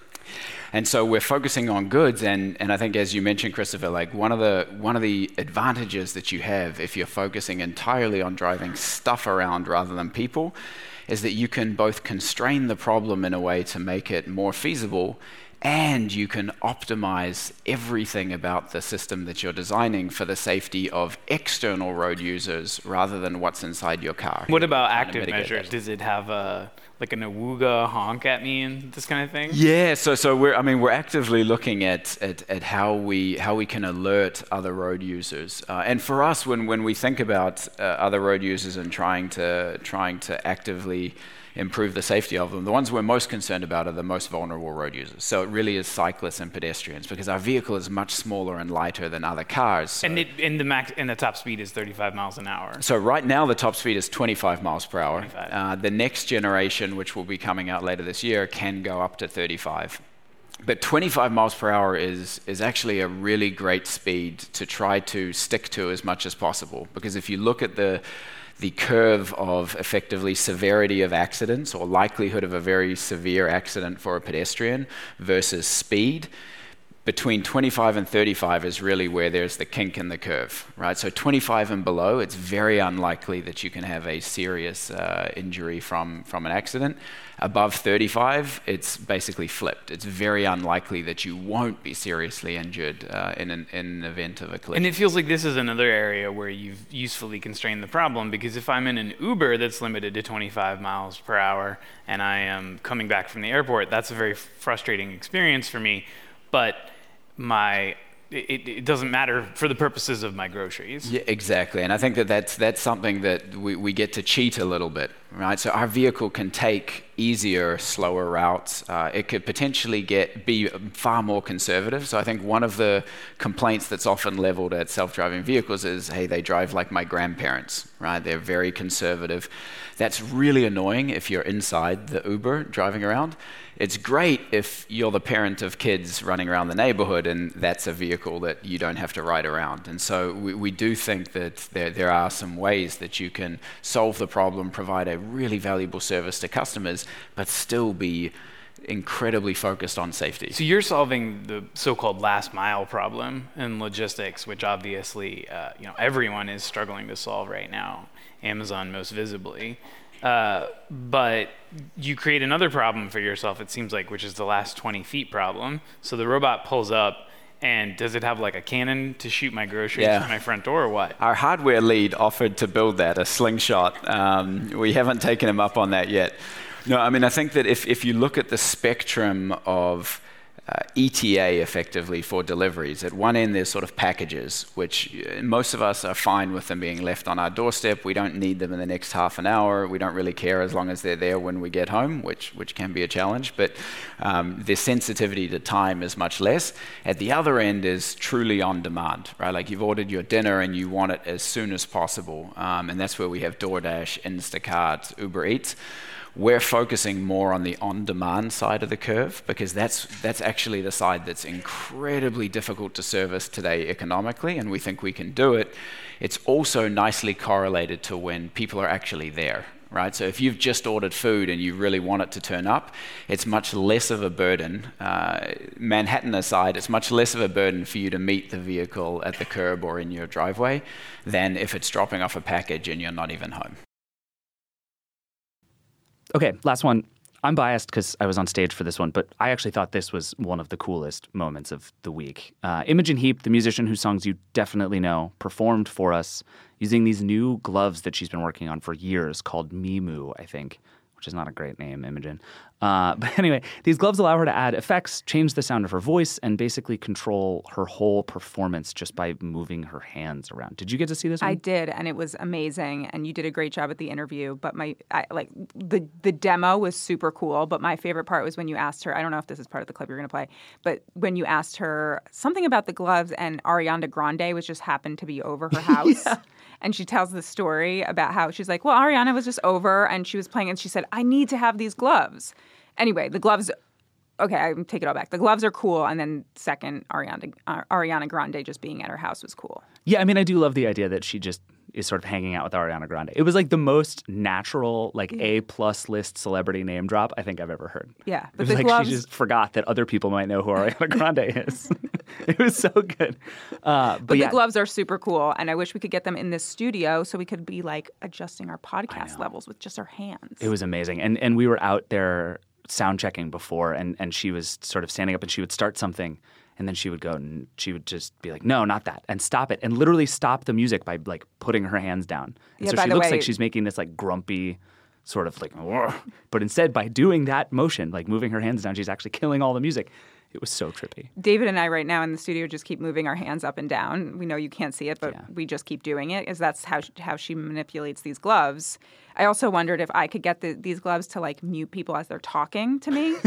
And so we're focusing on goods, and, and I think, as you mentioned, Christopher, like one of the one of the advantages that you have if you're focusing entirely on driving stuff around rather than people is that you can both constrain the problem in a way to make it more feasible, and you can optimize everything about the system that you're designing for the safety of external road users rather than what's inside your car. What about active measures? That. Does it have a like an awooga honk at me and this kind of thing? Yeah, so so we're I mean we're actively looking at at, at how we how we can alert other road users. Uh, and for us, when when we think about uh, other road users and trying to trying to actively improve the safety of them, the ones we're most concerned about are the most vulnerable road users. So it really is cyclists and pedestrians, because our vehicle is much smaller and lighter than other cars. So and it, and the max and the top speed is thirty-five miles an hour. So right now the top speed is twenty-five miles per hour. Uh, the next generation, which will be coming out later this year, can go up to thirty-five. But twenty-five miles per hour is is actually a really great speed to try to stick to as much as possible, because if you look at the the curve of effectively severity of accidents or likelihood of a very severe accident for a pedestrian versus speed, Between twenty-five and thirty-five is really where there's the kink in the curve, right? So twenty-five and below, it's very unlikely that you can have a serious uh, injury from, from an accident. Above thirty-five, it's basically flipped. It's very unlikely that you won't be seriously injured uh, in, an, in an event of a collision. And it feels like this is another area where you've usefully constrained the problem, because if I'm in an Uber that's limited to twenty-five miles per hour and I am coming back from the airport, that's a very frustrating experience for me. But my it, it doesn't matter for the purposes of my groceries. Yeah, exactly. And I think that that's, that's something that we, we get to cheat a little bit, right? So our vehicle can take easier, slower routes. Uh, it could potentially get be far more conservative. So I think one of the complaints that's often leveled at self-driving vehicles is, hey, they drive like my grandparents, right? They're very conservative. That's really annoying if you're inside the Uber driving around. It's great if you're the parent of kids running around the neighborhood and that's a vehicle that you don't have to ride around. And so we, we do think that there, there are some ways that you can solve the problem, provide a really valuable service to customers, but still be incredibly focused on safety. So you're solving the so-called last mile problem in logistics, which obviously uh, you know everyone is struggling to solve right now, Amazon most visibly. Uh, but you create another problem for yourself, it seems like, which is the last twenty feet problem. So the robot pulls up, and does it have like a cannon to shoot my groceries Yeah. to my front door or what? Our hardware lead offered to build that, a slingshot. Um, we haven't taken him up on that yet. No, I mean, I think that if, if you look at the spectrum of uh, E T A effectively for deliveries, at one end there's sort of packages, which uh, most of us are fine with them being left on our doorstep. We don't need them in the next half an hour. We don't really care as long as they're there when we get home, which, which can be a challenge, but um, their sensitivity to time is much less. At the other end is truly on demand, right? Like you've ordered your dinner and you want it as soon as possible, um, and that's where we have DoorDash, Instacart, Uber Eats. We're focusing more on the on-demand side of the curve because that's that's actually the side that's incredibly difficult to service today economically, and we think we can do it. It's also nicely correlated to when people are actually there, right? So if you've just ordered food and you really want it to turn up, it's much less of a burden. Uh, Manhattan aside, it's much less of a burden for you to meet the vehicle at the curb or in your driveway than if it's dropping off a package and you're not even home. Okay, last one. I'm biased because I was on stage for this one, but I actually thought this was one of the coolest moments of the week. Uh, Imogen Heap, the musician whose songs you definitely know, performed for us using these new gloves that she's been working on for years called Mimu, I think, which is not a great name, Imogen. Uh, but anyway, these gloves allow her to add effects, change the sound of her voice, and basically control her whole performance just by moving her hands around. Did you get to see this one? I did, and it was amazing. And you did a great job at the interview. But my, I, like the the demo was super cool. But my favorite part was when you asked her. I don't know if this is part of the clip you're going to play, but when you asked her something about the gloves, and Ariana Grande was just happened to be over her house. Yeah. And she tells the story about how she's like, well, Ariana was just over and she was playing and she said, I need to have these gloves. Anyway, the gloves, okay, I take it all back. The gloves are cool. And then second, Ariana, uh, Ariana Grande just being at her house was cool. Yeah, I mean, I do love the idea that she just is sort of hanging out with Ariana Grande. It was like the most natural, like A-plus list celebrity name drop I think I've ever heard. Yeah. But it was the like gloves... she just forgot that other people might know who Ariana Grande is. It was so good. Uh, but but yeah. the gloves are super cool, and I wish we could get them in this studio so we could be like adjusting our podcast levels with just our hands. It was amazing. And and we were out there sound checking before, and, and she was sort of standing up and she would start something. And then she would go and she would just be like, no, not that, and stop it, and literally stop the music by like putting her hands down. And yeah, so by she the looks way, like she's making this like grumpy sort of like, but instead by doing that motion, like moving her hands down, she's actually killing all the music. It was so trippy. David and I right now in the studio just keep moving our hands up and down. We know you can't see it, but yeah. we just keep doing it because that's how, how she manipulates these gloves. I also wondered if I could get the, these gloves to like mute people as they're talking to me.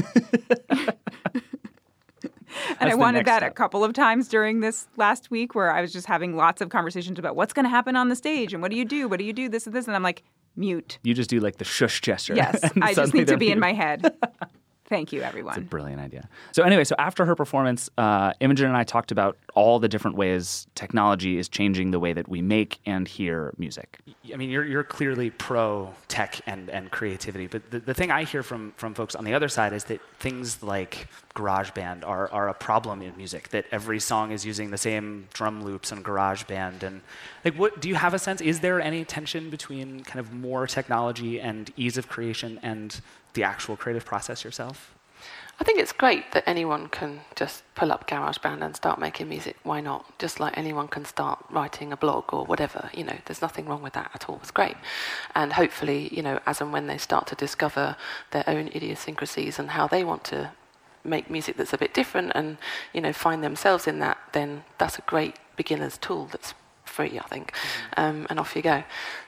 And I wanted that step. a couple of times during this last week where I was just having lots of conversations about what's going to happen on the stage and what do you do? What do you do? This and this. And I'm like, mute. You just do like the shush gesture. Yes. I just need to be mute. In my head. Thank you, everyone. It's a brilliant idea. So anyway, so after her performance, uh, Imogen and I talked about all the different ways technology is changing the way that we make and hear music. I mean, you're you're clearly pro tech and, and creativity, but the, the thing I hear from, from folks on the other side is that things like GarageBand are, are a problem in music, that every song is using the same drum loops on GarageBand. And like, what do you have a sense, is there any tension between kind of more technology and ease of creation and the actual creative process yourself? I think it's great that anyone can just pull up GarageBand and start making music. Why not? Just like anyone can start writing a blog or whatever. You know, there's nothing wrong with that at all. It's great. And hopefully, you know, as and when they start to discover their own idiosyncrasies and how they want to make music that's a bit different and, you know, find themselves in that, then that's a great beginner's tool that's free, I think, um, and off you go.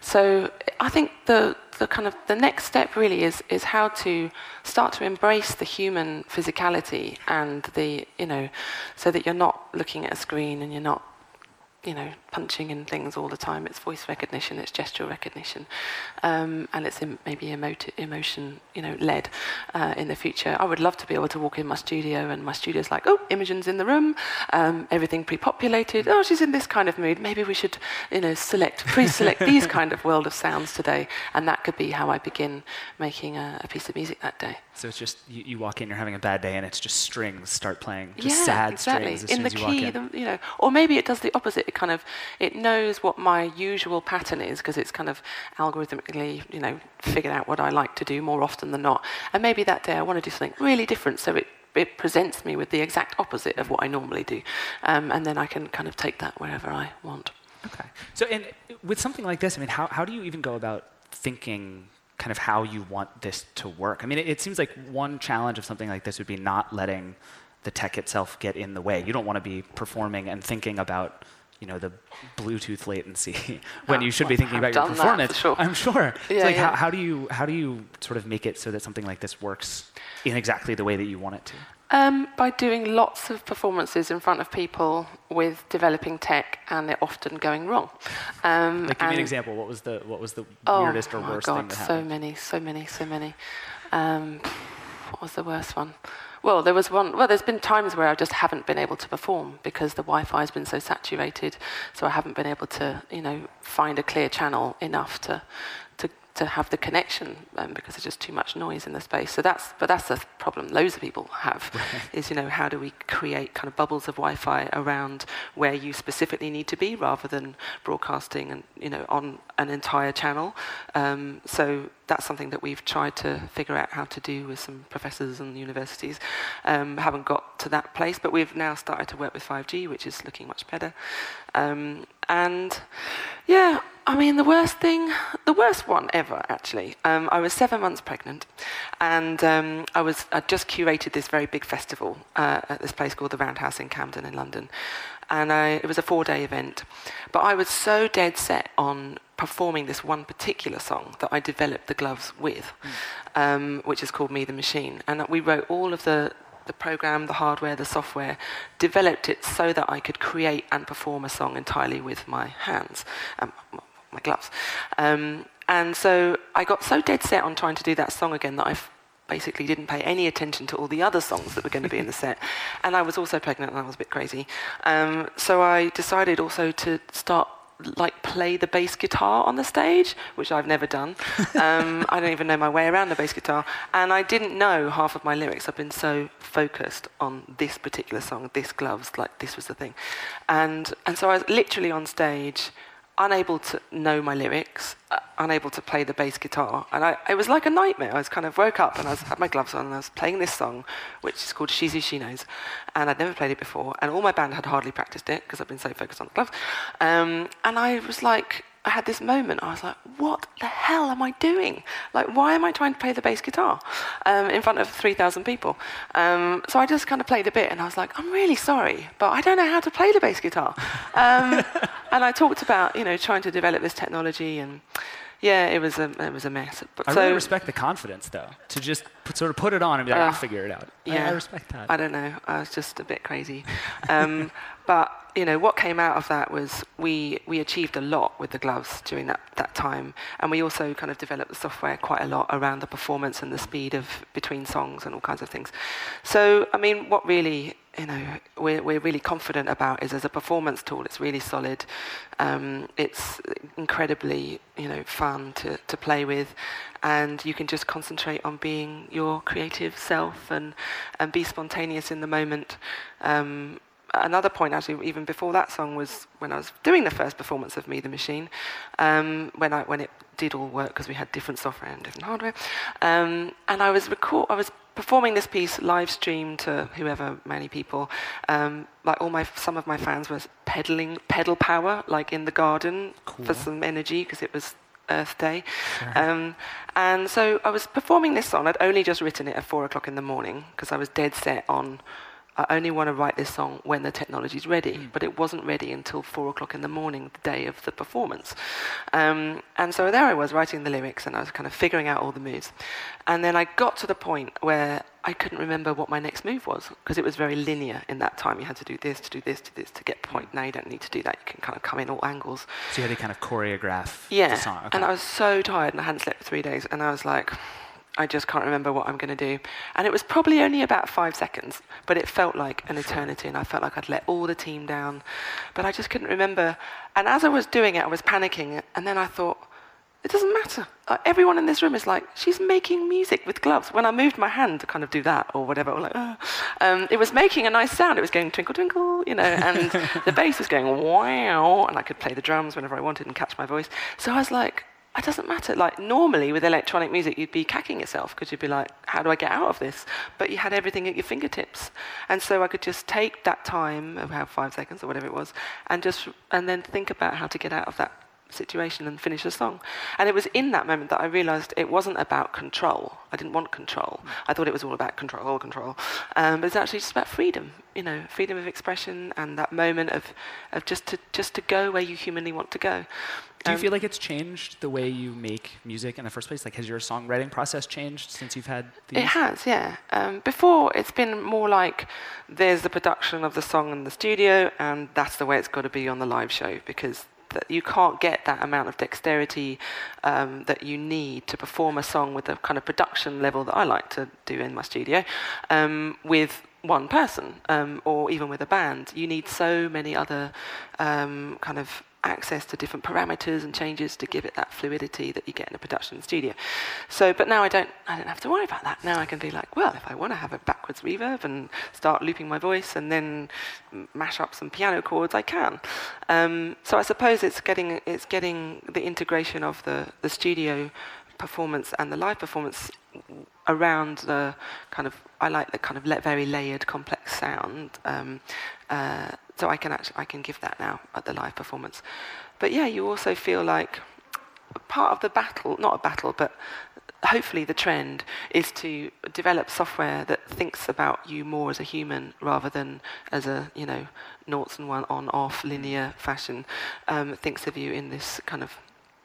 So I think the the kind of the next step really is is how to start to embrace the human physicality and the, you know, so that you're not looking at a screen and you're not, you know, punching in things all the time. It's voice recognition, it's gesture recognition, um, and it's em- maybe emoti- emotion, you know, led uh, in the future. I would love to be able to walk in my studio and my studio's like, oh, Imogen's in the room, um, everything pre-populated. Oh, she's in this kind of mood. Maybe we should, you know, select, pre-select these kind of world of sounds today, and that could be how I begin making a, a piece of music that day. So it's just you, you walk in, you're having a bad day, and it's just strings start playing, just yeah, sad exactly. strings as in soon the as you walk key, in. the, you know, or maybe it does the opposite. It kind of it knows what my usual pattern is because it's kind of algorithmically, you know, figured out what I like to do more often than not. And maybe that day I want to do something really different, so it it presents me with the exact opposite of what I normally do, um, and then I can kind of take that wherever I want. Okay. So, and with something like this, I mean, how how do you even go about thinking kind of how you want this to work? I mean, it, it seems like one challenge of something like this would be not letting the tech itself get in the way. You don't want to be performing and thinking about, you know, the Bluetooth latency when oh, you should well, be thinking I've about your done performance. That for sure. I'm sure. Yeah, so like yeah. how, how do you how do you sort of make it so that something like this works in exactly the way that you want it to? Um, by doing lots of performances in front of people with developing tech and it often going wrong. Um, like, give me an and- example. What was the what was the oh, weirdest or my worst God, thing that so happened? many, so many, so many. Um, what was the worst one? Well, there was one. Well, there's been times where I just haven't been able to perform because the Wi-Fi has been so saturated, so I haven't been able to, you know, find a clear channel enough to, to, to have the connection um, because there's just too much noise in the space. So that's, but that's a problem loads of people have. Right. Is, you know, how do we create kind of bubbles of Wi-Fi around where you specifically need to be rather than broadcasting and, you know, on an entire channel. Um, so. That's something that we've tried to figure out how to do with some professors and universities. Um, haven't got to that place, but we've now started to work with five G, which is looking much better. Um, and yeah, I mean, the worst thing, the worst one ever, actually. Um, I was seven months pregnant, and um, I was I just curated this very big festival uh, at this place called the Roundhouse in Camden in London. And I, it was a four-day event. But I was so dead set on performing this one particular song that I developed the gloves with, mm. um, which is called Me the Machine. And we wrote all of the, the program, the hardware, the software, developed it so that I could create and perform a song entirely with my hands, um, my gloves. Um, and so I got so dead set on trying to do that song again that I basically didn't pay any attention to all the other songs that were going to be in the set. And I was also pregnant and I was a bit crazy. Um, so I decided also to start like play the bass guitar on the stage, which I've never done. Um, I don't even know my way around the bass guitar. And I didn't know half of my lyrics. I've been so focused on this particular song, this gloves, like this was the thing. And and so I was literally on stage, unable to know my lyrics, uh, unable to play the bass guitar. And I, it was like a nightmare. I was kind of woke up and I was, had my gloves on and I was playing this song, which is called Shizu She Knows. And I'd never played it before. And all my band had hardly practiced it because I've been so focused on the gloves. Um, and I was like, I had this moment. I was like, what the hell am I doing? Like, why am I trying to play the bass guitar um, in front of three thousand people? Um, so I just kind of played a bit and I was like, I'm really sorry, but I don't know how to play the bass guitar. Um, and I talked about, you know, trying to develop this technology and yeah, it was a it was a mess. But I so, really respect the confidence, though, to just put, sort of put it on and be like, uh, I'll figure it out. Yeah, I, I respect that. I don't know. I was just a bit crazy. Um, but, you know, what came out of that was we we achieved a lot with the gloves during that, that time. And we also kind of developed the software quite a lot around the performance and the speed of between songs and all kinds of things. So, I mean, what really you know, we're, we're really confident about is as a performance tool. It's really solid. Um, it's incredibly, you know, fun to, to play with, and you can just concentrate on being your creative self and, and be spontaneous in the moment. Um, another point, actually, even before that song, was when I was doing the first performance of Me the Machine, um, when I when it did all work because we had different software and different hardware, um, and I was record I was performing this piece live stream to whoever, many people. Um, like all my some of my fans were pedaling pedal power, like in the garden, cool. for some energy because it was Earth Day. Sure. Um, and so I was performing this song. I'd only just written it at four o'clock in the morning because I was dead set on I only want to write this song when the technology's ready, mm. but it wasn't ready until four o'clock in the morning, the day of the performance. Um, and so there I was writing the lyrics, and I was kind of figuring out all the moves. And then I got to the point where I couldn't remember what my next move was, because it was very linear in that time. You had to do this, to do this, to this, to get point. Now you don't need to do that. You can kind of come in all angles. So you had to kind of choreograph yeah. the song. Okay. And I was so tired, and I hadn't slept for three days, and I was like, I just can't remember what I'm going to do. And it was probably only about five seconds, but it felt like an eternity, and I felt like I'd let all the team down. But I just couldn't remember. And as I was doing it, I was panicking, and then I thought, it doesn't matter. Uh, everyone in this room is like, she's making music with gloves. When I moved my hand to kind of do that or whatever, or like, uh, um, it was making a nice sound. It was going twinkle, twinkle, you know, and the bass was going wow, and I could play the drums whenever I wanted and catch my voice. So I was like, it doesn't matter. Like, normally with electronic music, you'd be cacking yourself because you'd be like, how do I get out of this? But you had everything at your fingertips. And so I could just take that time, about five seconds or whatever it was, and just and then think about how to get out of that situation and finish a song. And it was in that moment that I realized it wasn't about control. I didn't want control. I thought it was all about control, control. Um, but it's actually just about freedom, you know, freedom of expression and that moment of, of just to just to go where you humanly want to go. Do you um, feel like it's changed the way you make music in the first place? Like, has your songwriting process changed since you've had these? It has, yeah. Um, before, it's been more like there's the production of the song in the studio, and that's the way it's got to be on the live show, because that you can't get that amount of dexterity um, that you need to perform a song with the kind of production level that I like to do in my studio um, with one person um, or even with a band. You need so many other um, kind of access to different parameters and changes to give it that fluidity that you get in a production studio. So, but now I don't, I don't have to worry about that. Now I can be like, well, if I want to have a backwards reverb and start looping my voice and then mash up some piano chords, I can. Um, so I suppose it's getting, it's getting the integration of the, the studio performance and the live performance around the kind of, I like the kind of le- very layered, complex sound. Um, uh, so I can actually, I can give that now at the live performance. But yeah, you also feel like part of the battle, not a battle, but hopefully the trend is to develop software that thinks about you more as a human rather than as a, you know, noughts and one on off linear fashion. Um, thinks of you in this kind of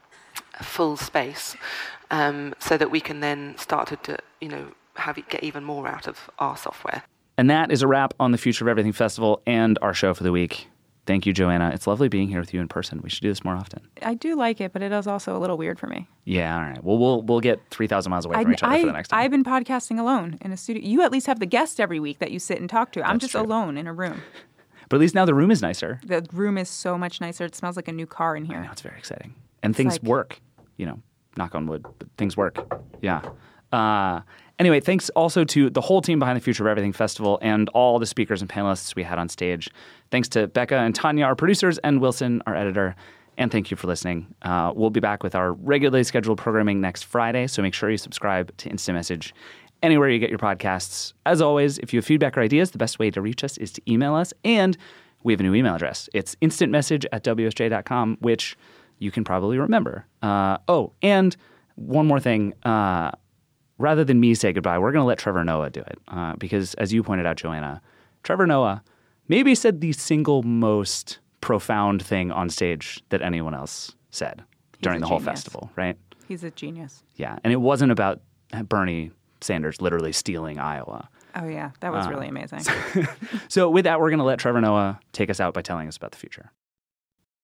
full space, um, so that we can then start to, to, you know, have it get even more out of our software. And that is a wrap on the Future of Everything Festival and our show for the week. Thank you, Joanna. It's lovely being here with you in person. We should do this more often. I do like it, but it is also a little weird for me. Yeah, all right. Well, we'll we'll get three thousand miles away from I, each other I, for the next time. I've been podcasting alone in a studio. You at least have the guest every week that you sit and talk to. I'm That's just true. alone in a room. But at least now the room is nicer. The room is so much nicer. It smells like a new car in here. I know, it's very exciting. And It's things like- work. You know, knock on wood, but things work. Yeah. Uh, anyway, thanks also to the whole team behind the Future of Everything Festival and all the speakers and panelists we had on stage. Thanks to Becca and Tanya, our producers, and Wilson, our editor. And thank you for listening. Uh, we'll be back with our regularly scheduled programming next Friday, so make sure you subscribe to Instant Message anywhere you get your podcasts. As always, if you have feedback or ideas, the best way to reach us is to email us. And we have a new email address. It's instantmessage at w s j dot com, which you can probably remember. Uh, oh, and one more thing. Uh, rather than me say goodbye, we're going to let Trevor Noah do it. Uh, because as you pointed out, Joanna, Trevor Noah maybe said the single most profound thing on stage that anyone else said He's during a the whole genius. festival, right? He's a genius. Yeah. And it wasn't about Bernie Sanders literally stealing Iowa. Oh, yeah. That was Uh, really amazing. So with that, we're going to let Trevor Noah take us out by telling us about the future.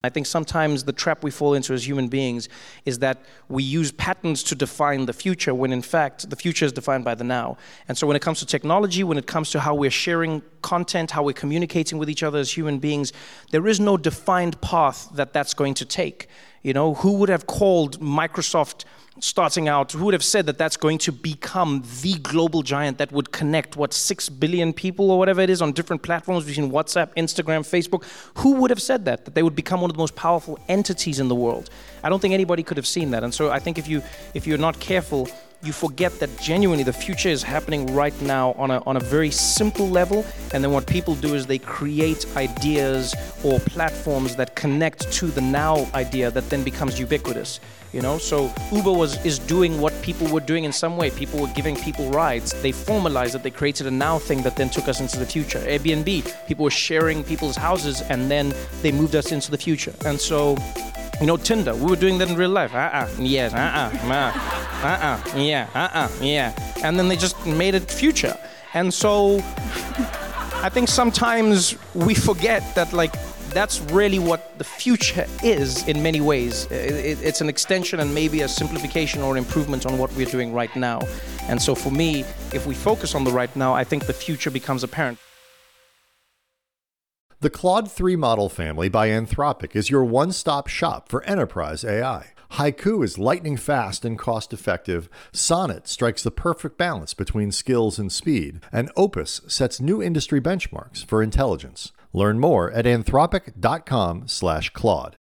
I think sometimes the trap we fall into as human beings is that we use patterns to define the future when in fact the future is defined by the now. And so when it comes to technology, when it comes to how we're sharing content, how we're communicating with each other as human beings, there is no defined path that that's going to take. You know, who would have called Microsoft starting out, who would have said that that's going to become the global giant that would connect, what, six billion people or whatever it is on different platforms between WhatsApp, Instagram, Facebook? Who would have said that, that they would become one of the most powerful entities in the world? I don't think anybody could have seen that. And so I think if, you, if you're not careful, you forget that genuinely the future is happening right now on a, on a very simple level. And then what people do is they create ideas or platforms that connect to the now idea that then becomes ubiquitous. You know, so Uber was is doing what people were doing in some way. People were giving people rides. They formalized it. They created a now thing that then took us into the future. Airbnb, people were sharing people's houses, and then they moved us into the future. And so, you know, Tinder, we were doing that in real life. Uh-uh, yes, uh-uh, uh, uh-uh, yeah, uh-uh, yeah. And then they just made it future. And so I think sometimes we forget that, like, that's really what the future is in many ways. It's an extension and maybe a simplification or improvement on what we're doing right now. And so for me, if we focus on the right now, I think the future becomes apparent. The Claude three model family by Anthropic is your one-stop shop for enterprise A I. Haiku is lightning fast and cost-effective, Sonnet strikes the perfect balance between skills and speed, and Opus sets new industry benchmarks for intelligence. Learn more at anthropic dot com slash Claude.